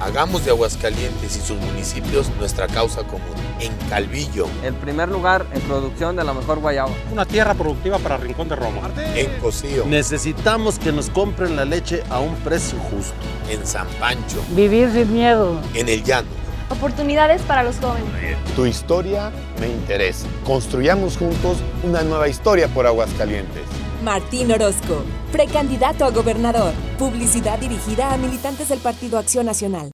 Hagamos de Aguascalientes y sus municipios nuestra causa común. En Calvillo. El primer lugar en producción de la mejor guayaba. Una tierra productiva para Rincón de Roma. En Cocío. Necesitamos que nos compren la leche a un precio justo. En San Pancho. Vivir sin miedo. En El Llano. Oportunidades para los jóvenes. Tu historia me interesa. Construyamos juntos una nueva historia por Aguascalientes. Martín Orozco, precandidato a gobernador. Publicidad dirigida a militantes del Partido Acción Nacional.